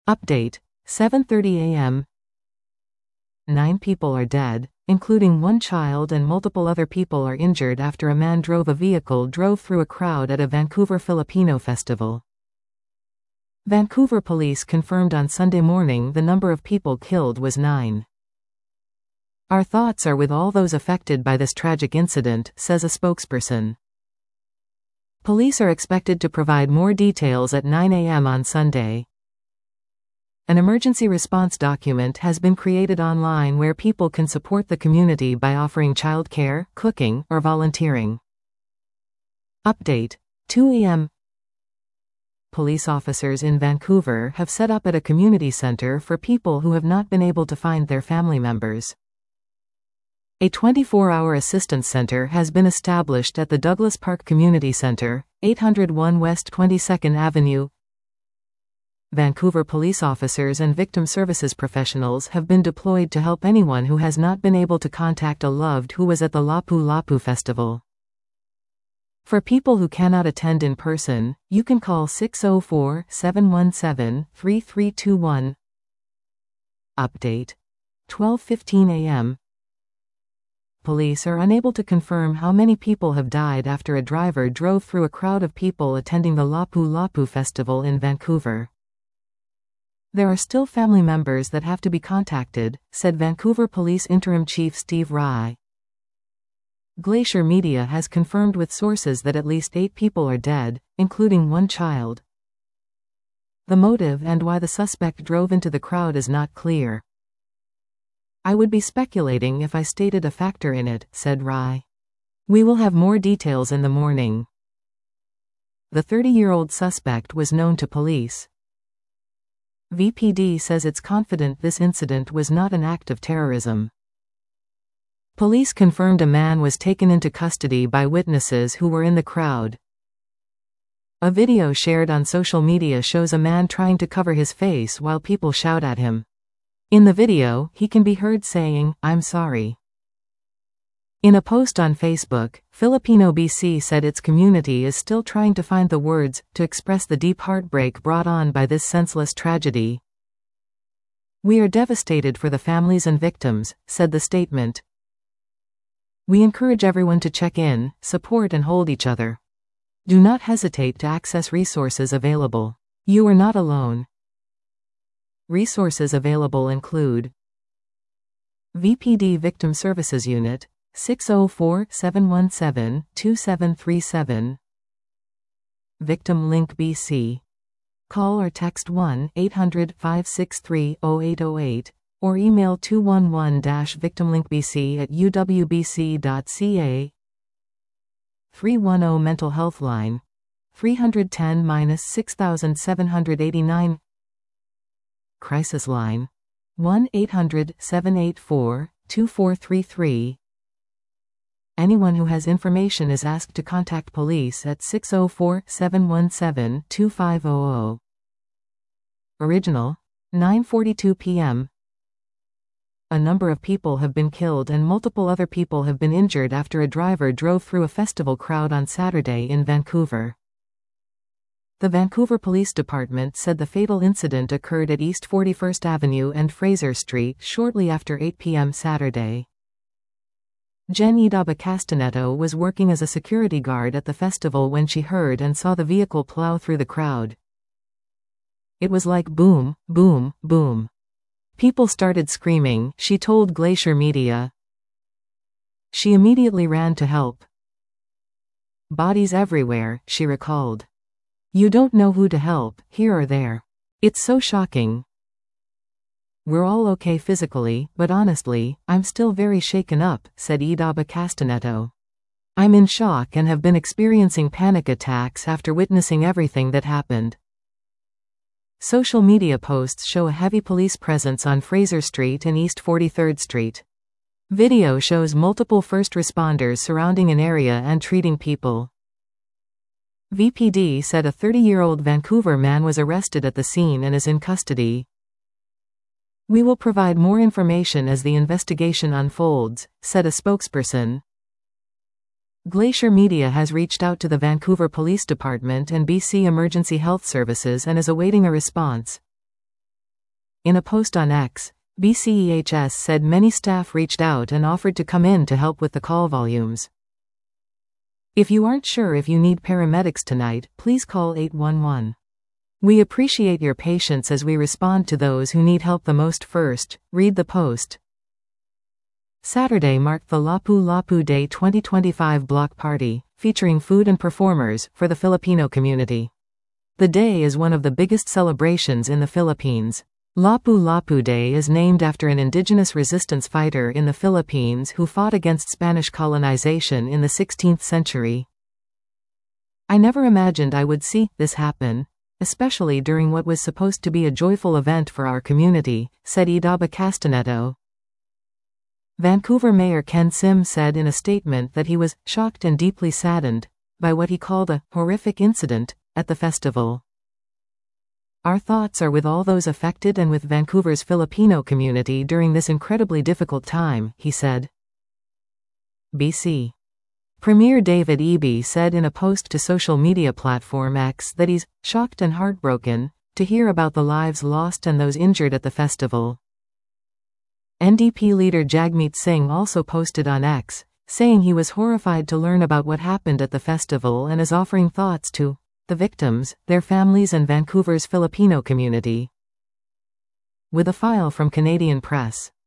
Update, 7:30 a.m. 9 people are dead, including one child, and multiple other people are injured after a man drove through a crowd at a Vancouver Filipino festival. Vancouver police confirmed on Sunday morning the number of people killed was 9. "Our thoughts are with all those affected by this tragic incident," says a spokesperson. Police are expected to provide more details at 9 a.m. on Sunday. An emergency response document has been created online where people can support the community by offering childcare, cooking, or volunteering. Update, 2 a.m. Police officers in Vancouver have set up at a community center for people who have not been able to find their family members. A 24-hour assistance center has been established at the Douglas Park Community Center, 801 West 22nd Avenue. Vancouver police officers and victim services professionals have been deployed to help anyone who has not been able to contact a loved who was at the Lapu-Lapu Festival. For people who cannot attend in person, you can call 604-717-3321. Update, 12:15 a.m. Police are unable to confirm how many people have died after a driver drove through a crowd of people attending the Lapu-Lapu Festival in Vancouver. "There are still family members that have to be contacted," said Vancouver Police Interim Chief Steve Rye. Glacier Media has confirmed with sources that at least 8 people are dead, including one child. The motive and why the suspect drove into the crowd is not clear. "I would be speculating if I stated a factor in it," said Rye. "We will have more details in the morning." The 30-year-old suspect was known to police. VPD says it's confident this incident was not an act of terrorism. Police confirmed a man was taken into custody by witnesses who were in the crowd. A video shared on social media shows a man trying to cover his face while people shout at him. In the video, he can be heard saying, "I'm sorry." In a post on Facebook, Filipino BC said its community is still trying to find the words to express the deep heartbreak brought on by this senseless tragedy. "We are devastated for the families and victims," said the statement. "We encourage everyone to check in, support and hold each other. Do not hesitate to access resources available. You are not alone." Resources available include VPD Victim Services Unit, 604-717-2737. Victim Link BC. Call or text 1-800-563-0808 or email 211-victimlinkbc@uwbc.ca. 310 Mental Health Line, 310-6789. Crisis Line, 1-800-784-2433. Anyone who has information is asked to contact police at 604-717-2500. Original, 9:42 p.m. A number of people have been killed and multiple other people have been injured after a driver drove through a festival crowd on Saturday in Vancouver. The Vancouver Police Department said the fatal incident occurred at East 41st Avenue and Fraser Street shortly after 8 p.m. Saturday. Jen Idaba Castaneto was working as a security guard at the festival when she heard and saw the vehicle plow through the crowd. "It was like boom, boom, boom. People started screaming," she told Glacier Media. She immediately ran to help. "Bodies everywhere," she recalled. "You don't know who to help, here or there. It's so shocking. We're all okay physically, but honestly, I'm still very shaken up," said Idaba Castaneto. "I'm in shock and have been experiencing panic attacks after witnessing everything that happened." Social media posts show a heavy police presence on Fraser Street and East 43rd Street. Video shows multiple first responders surrounding an area and treating people. VPD said a 30-year-old Vancouver man was arrested at the scene and is in custody. "We will provide more information as the investigation unfolds," said a spokesperson. Glacier Media has reached out to the Vancouver Police Department and BC Emergency Health Services and is awaiting a response. In a post on X, BCEHS said many staff reached out and offered to come in to help with the call volumes. If you aren't sure if you need paramedics tonight, please call 811. We appreciate your patience as we respond to those who need help the most first. Read the post. Saturday marked the Lapu-Lapu Day 2025 block party, featuring food and performers, for the Filipino community. The day is one of the biggest celebrations in the Philippines. Lapu-Lapu Day is named after an indigenous resistance fighter in the Philippines who fought against Spanish colonization in the 16th century. I never imagined I would see this happen, especially during what was supposed to be a joyful event for our community, said Idaba Castaneto. Vancouver Mayor Ken Sim said in a statement that he was shocked and deeply saddened by what he called a horrific incident at the festival. Our thoughts are with all those affected and with Vancouver's Filipino community during this incredibly difficult time, he said. BC Premier David Eby said in a post to social media platform X that he's shocked and heartbroken to hear about the lives lost and those injured at the festival. NDP leader Jagmeet Singh also posted on X, saying he was horrified to learn about what happened at the festival and is offering thoughts to the victims, their families and Vancouver's Filipino community. With a file from Canadian Press.